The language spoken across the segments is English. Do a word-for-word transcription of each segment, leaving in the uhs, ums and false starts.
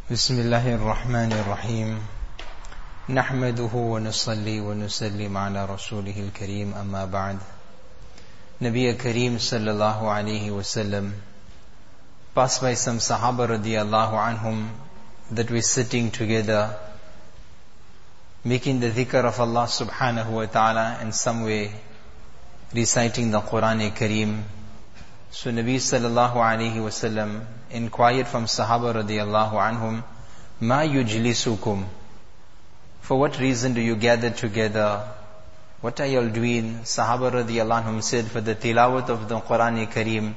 بسم الله الرحمن الرحيم نحمده ونصلي ونسلم على رسوله الكريم أما بعد. Nabi Kareem sallallahu alayhi wasallam passed by some Sahaba radiyallahu anhum that were sitting together making the dhikr of Allah subhanahu wa ta'ala, and some way reciting the Quran Kareem. So Nabi sallallahu alayhi wasallam inquired from Sahaba radiyallahu anhum, Ma yujlisukum? For what reason do you gather together? What are you all doing? Sahaba radiyallahu anhum said, for the tilawat of the Quran Kareem.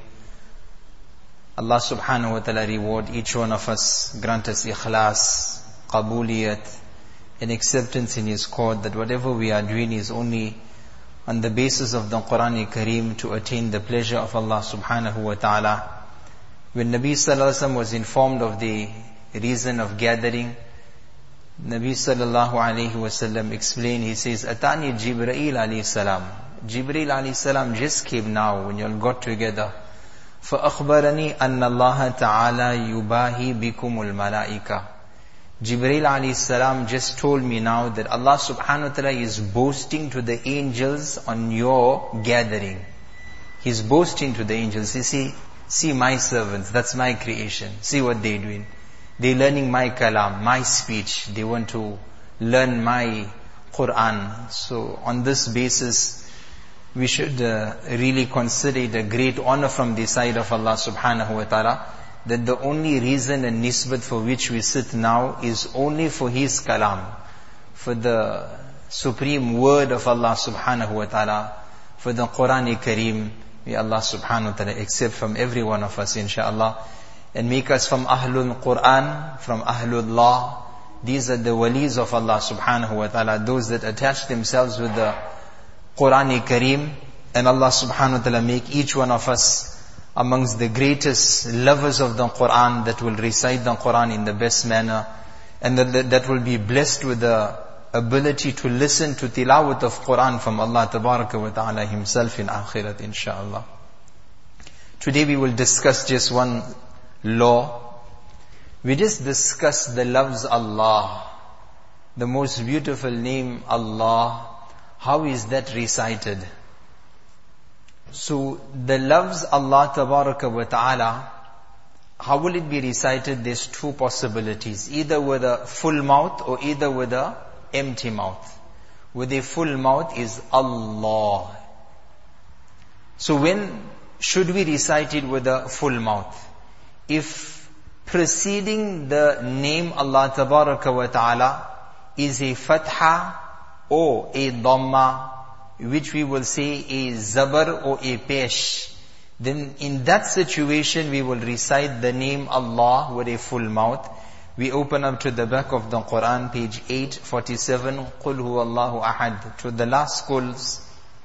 Allah subhanahu wa ta'ala reward each one of us, grant us ikhlas, qabuliyat, and acceptance in His court, that whatever we are doing is only on the basis of the Quran Kareem to attain the pleasure of Allah subhanahu wa ta'ala. When Nabi sallallahu alaihi wasallam was informed of the reason of gathering, Nabi sallallahu alaihi wasallam explained, he says, Atani Jibreel alayhi salam. Jibreel alayhi salam just came now when you all got together. فَأَخْبَرَنِي أَنَّ اللَّهَ تَعَالَى يُبَاهِي بِكُمُ الْمَلَائِكَةِ. Jibreel alayhi salam just told me now that Allah subhanahu wa ta'ala is boasting to the angels on your gathering. He's boasting to the angels. You see, see my servants, that's my creation. See what they're doing. They're learning my kalam, my speech. They want to learn my Quran. So on this basis, we should uh, really consider it a great honor from the side of Allah subhanahu wa ta'ala, that the only reason and nisbat for which we sit now is only for His kalam, for the supreme word of Allah subhanahu wa ta'ala, for the Quran Kareem. May Allah subhanahu wa ta'ala accept from every one of us, inshaAllah, and make us from Ahlul Quran, from Ahlul Law. These are the walis of Allah subhanahu wa ta'ala, those that attach themselves with the Quran Kareem. And Allah subhanahu wa ta'ala make each one of us amongst the greatest lovers of the Quran, that will recite the Quran in the best manner, and that, that will be blessed with the ability to listen to tilawat of Quran from Allah tabaraka wa ta'ala Himself in akhirat, inshaAllah. Today we will discuss just one law. We just discuss the loves Allah, the most beautiful name Allah. How is that recited? So the loves Allah tabaraka wa ta'ala, how will it be recited? There's two possibilities, either with a full mouth or either with a empty mouth. With a full mouth is Allah. So when should we recite it with a full mouth? If preceding the name Allah tabaraka wa ta'ala is a fatha or a dhamma, which we will say a zabar or a pesh, then in that situation we will recite the name Allah with a full mouth. We open up to the back of the Quran, page eight forty-seven, قُلْ هُوَ اللَّهُ أَحَدٌ, to the last schools.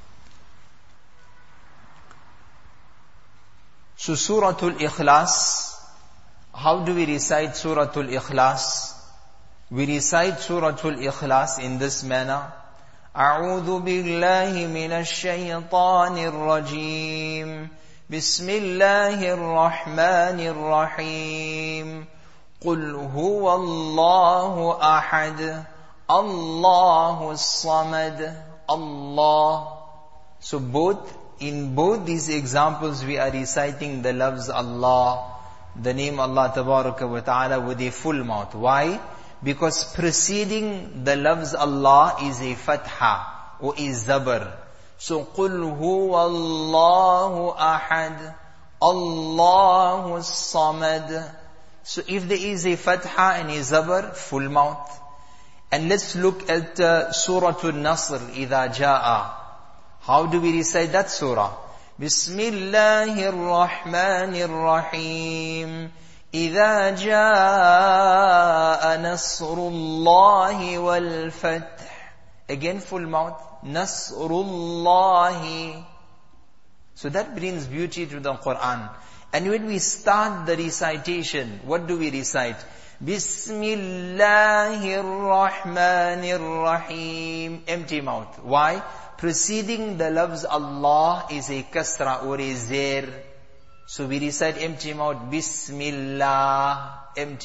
So Suratul Ikhlas, how do we recite Suratul Ikhlas? We recite Suratul Ikhlas in this manner. أعوذ بالله من الشيطان الرجيم بسم الله الرحمن الرحيم قل هو الله أحد الله الصمد الله. So both, in both these examples we are reciting the loves Allah, the name Allah tabaraka wa ta'ala with a full mouth. Why? Because preceding the loves Allah is a fatha or a zabar. So قُلْ هُوَ اللَّهُ أَحَدٌ اللَّهُ الصَّمَدُ. So if there is a fatha and a zabar, full mouth. And let's look at uh, Surah Al-Nasr, إِذَا جَاءَ. How do we recite that surah? بسم الله الرحمن الرحيم إِذَا جَاءَ نَصْرُ اللَّهِ وَالْفَتْحِ. Again full mouth. نَصْرُ اللَّهِ. So that brings beauty to the Quran. And when we start the recitation, what do we recite? بِسْمِ اللَّهِ الرَّحْمَنِ الرَّحِيمِ. Empty mouth. Why? Preceding the loves Allah is a kasra or a zair. So we recite empty mouth, Bismillah, empty.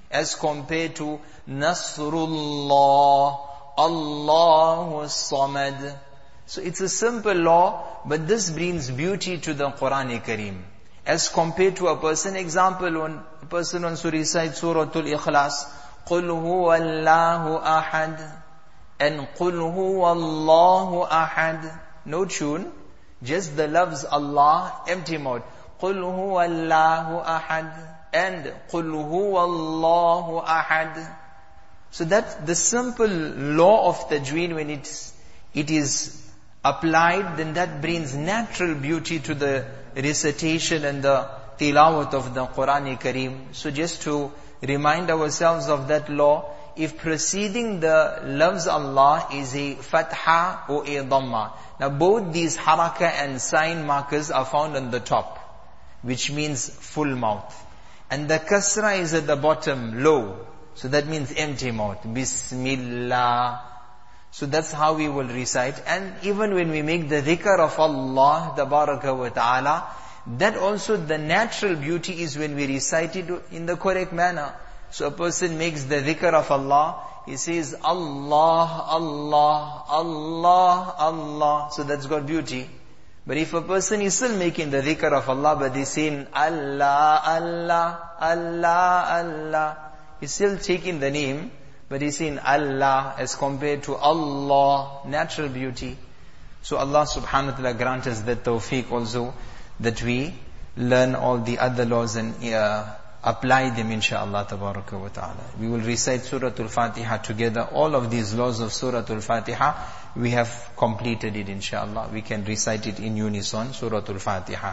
as compared to Nasrullah, Allahu Samad. So it's a simple law, but this brings beauty to the Quran Kareem. As compared to a person, example, when a person wants to recite Surah Al-Ikhlas, قُلْ هُوَ اللَّهُ أَحَدٌ and قُلْ هُوَ اللَّهُ أَحَدٌ. No tune, just the loves Allah, empty mouth. قُلْ هُوَ اللَّهُ أَحَدٌ and قُلْ هُوَ اللَّهُ أَحَدٌ. So that the simple law of tajweed, when it's, it is applied, then that brings natural beauty to the recitation and the tilawat of the Quran Kareem. So just to remind ourselves of that law, if preceding the loves Allah is a fatha or a dhamma. Now both these haraka and sign markers are found on the top, which means full mouth. And the kasra is at the bottom, low. So that means empty mouth. Bismillah. So that's how we will recite. And even when we make the dhikr of Allah, tabaraka wa ta'ala, that also the natural beauty is when we recite it in the correct manner. So a person makes the dhikr of Allah, he says Allah, Allah, Allah, Allah. So that's got beauty. But if a person is still making the dhikr of Allah, but he's saying Allah, Allah, Allah, Allah, he's still taking the name, but he's saying Allah as compared to Allah, natural beauty. So Allah subhanahu wa ta'ala grant us that tawfiq also, that we learn all the other laws and uh, apply them insha'Allah tabaraka wa ta'ala. We will recite Surah Al-Fatiha together. All of these laws of Surah Al-Fatiha, we have completed it insha'Allah. We can recite it in unison, Surah Al-Fatiha.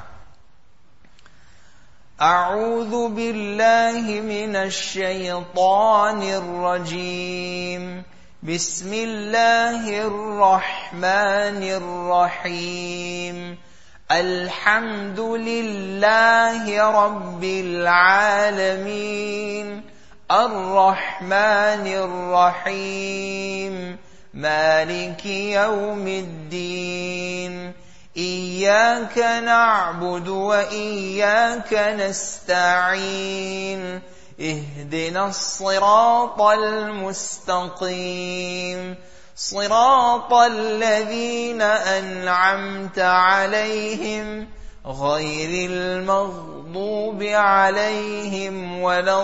أعوذ بالله من الشيطان الرجيم بسم الله الرحمن الرحيم الحمد لله رب العالمين الرحمن الرحيم مالك يوم الدين إياك نعبد وإياك نستعين اهدنا الصراط المستقيم صراط الذين أنعمت عليهم غير المغضوب عليهم ولا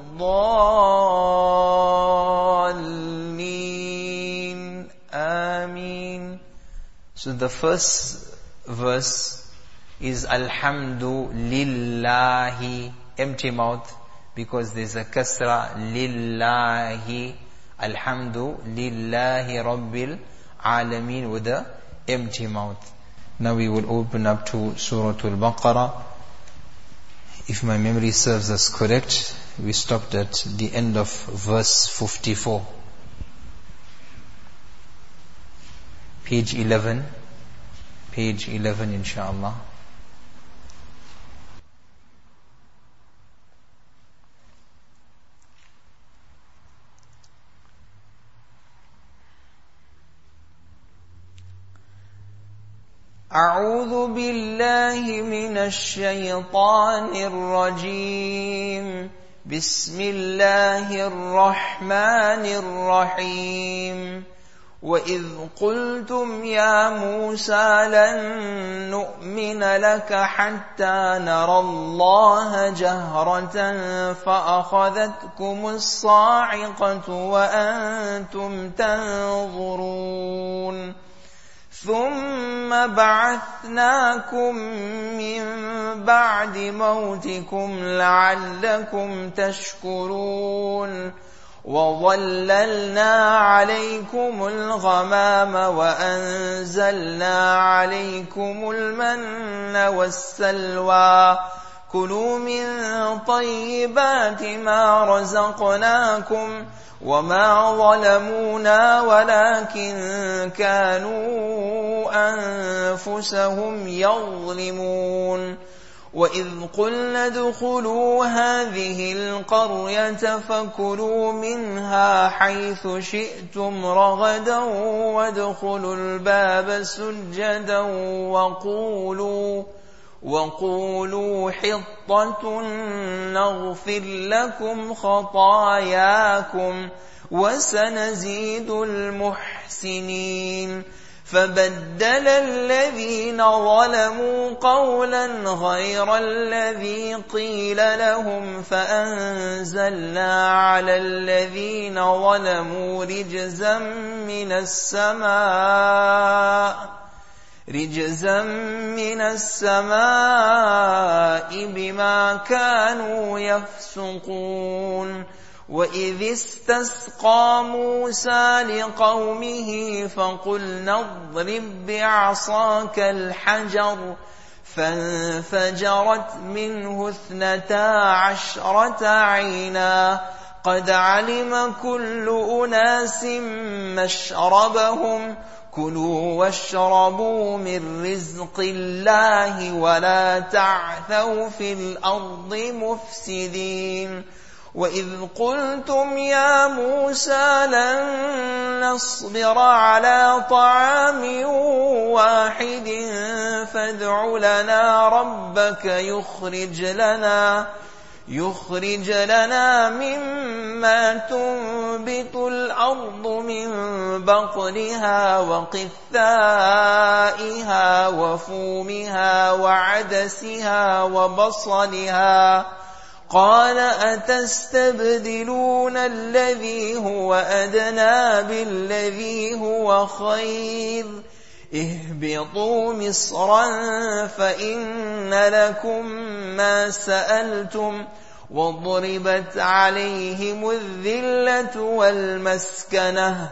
الضالين آمين. So the first verse is Alhamdulillahi, empty mouth, because there's a kasra, Lillahi, Alhamdulillahi Rabbil Alameen, with the empty mouth. Now we will open up to Surah Al-Baqarah. If my memory serves us correct, we stopped at the end of verse fifty-four. Page eleven. Page eleven, inshaAllah. أعوذ بالله من الشيطان الرجيم بسم الله الرحمن الرحيم وإذ قلتم يا موسى لن نؤمن لك حتى نرى الله جهرة فأخذتكم الصاعقة وأنتم تنظرون ثم بعثناكم من بعد موتكم لعلكم تشكرون وظللنا عليكم الغمام وأنزلنا عليكم المن والسلوى كلوا من طيبات ما رزقناكم وما ظلمونا ولكن كانوا أنفسهم يظلمون وإذ قلنا ادخلوا هذه القرية فكلوا منها حيث شئتم رغدا وادخلوا الباب سجدا وقولوا وقولوا حطة نغفر لكم خطاياكم وسنزيد المحسنين فبدل الذين ظلموا قولا غير الذي قيل لهم فأنزلنا على الذين ظلموا رجزا من السماء رجزا من السماء بما كانوا يفسقون وإذ استسقى موسى لقومه فقلنا اضرب بعصاك الحجر فانفجرت منه اثنتا عشرة عينا قد علم كل أناس مشربهم كلوا واشربوا من رزق الله ولا تعثوا في الأرض مفسدين وإذ قلتم يا موسى لن نصبر على طعام واحد فادع لنا ربك يخرج لنا يخرج لنا مما تنبت الأرض من بقلها وقثائها وفومها وعدسها وبصلها قال أتستبدلون الذي هو أدنى بالذي هو خير اهبطوا مصرا فإن لكم ما سألتم وضربت عليهم الذلة والمسكنة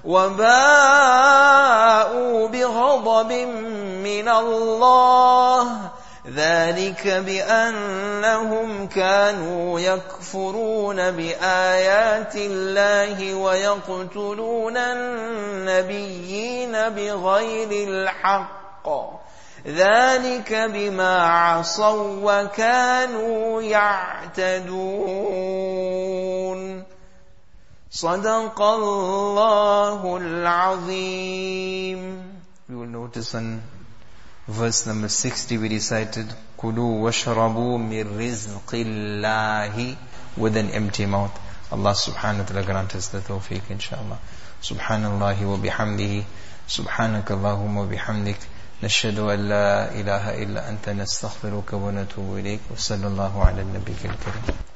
وباءوا بغضب من الله ذلك بأنهم كانوا يكفرون بآيات الله ويقتلون النبيين بغير الحق ذلك بما عصوا وكانوا يعتدون صدق الله العظيم. We will notice on verse number sixty we recited Kulu washrabu min rizqillahi with an empty mouth. Allah subhanahu wa ta'ala grant us the tawfiq inshallah. Subhanallahi wa bihamdihi subhanakallahumma wa bihamdik nashhadu an la ilaha illa anta nastaghfiruka wa natubu ilayk wa sallallahu ala nabiyyil karim.